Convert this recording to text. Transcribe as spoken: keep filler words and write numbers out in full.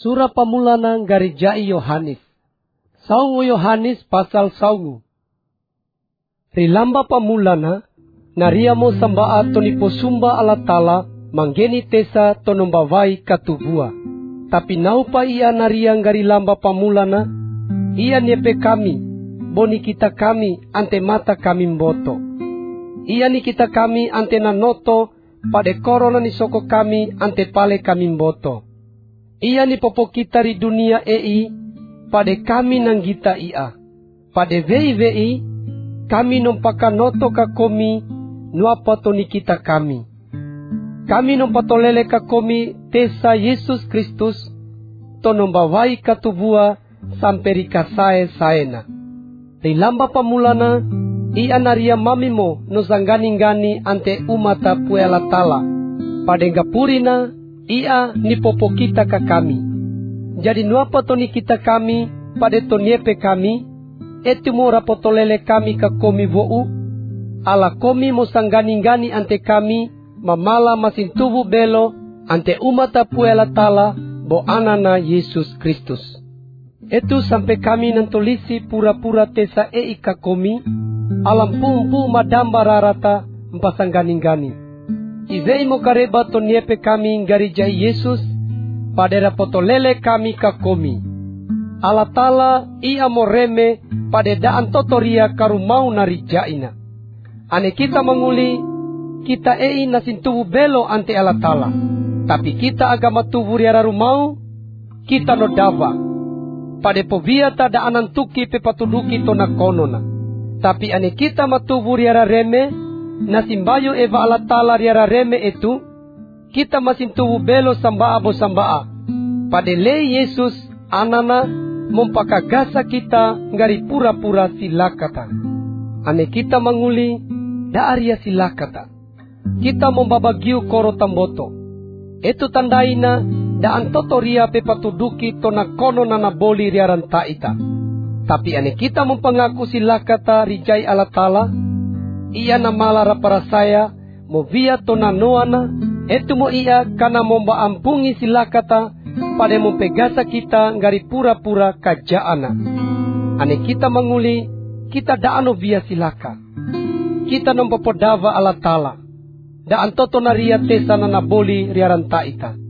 Surah pamulana garijai Yohanes. Saungu Yohanes pasal saungu. Rilamba pamulana nariamo sambaa tonipo sumba ala tala manggeni tesa tonombawai katubua. Tapi naupa ia nariang garilamba pamulana ia niepe kami boni kita kami ante mata kami mboto. Ia ni kita kami ante nanoto pade korona ni soko kami ante pale kami mboto. Ia ni popo kita di dunia ei pade kami nanggita ia. Pade vei vei kami nompaka noto ka komi nuapato ni kita kami. Kami nompatolele ka komi tesa Yesus Kristus tonombawai katubua sampai rikasae saena. Rilamba pamulana ia naria mamimo no sanggani-gani ante umata puela tala. Pade gapurina ia ni popo kita ka kami. Jadi nuapa toni kita kami pade toniepe kami etu mo rapotolele kami ka komi vou ala komi mo sanggani-gani ante kami mamala masintubu belo ante umata puela tala bo anana Yesus Kristus. Etu sampai kami nantolisi pura-pura tesa ei ka komi alam pumpu madamba rarata mpasanggani-gani. Izei mo kareba toniepe kami garijai Yesus pada rapotolele kami ka komi. Ala tala ia mo reme pada daan totoria karumau narijaina. Ane kita menguli kita ei nasintubu belo ante ala tala. Tapi kita agama tubuh riara rumau kita no dava. Pada povia tada anantuki pepatuduki tona konona. Tapi ane kita matubu riara reme nasimbayo eva ala tala riara reme itu kita masintubu belo sambaa bo sambaa. Pada le Yesus anana mompakagasa kita ngari pura-pura silakata. Ane kita manguli daaria silakata. Kita membabagiu koro tamboto. Itu tandaina daan totoria pepatuduki tona kono nana boli riaran taita. Tapi ane kita mempengaku silakata rijai ala tala. Ia namala raparasaya mo via tona noana. Itu mo ia kana momba ampungi silakata pada mempegasa kita ngari pura-pura kajaana. Ane kita manguli kita daano via silaka. Kita nompopodava ala tala. Daan toto naria tesa nana boli riaran taita.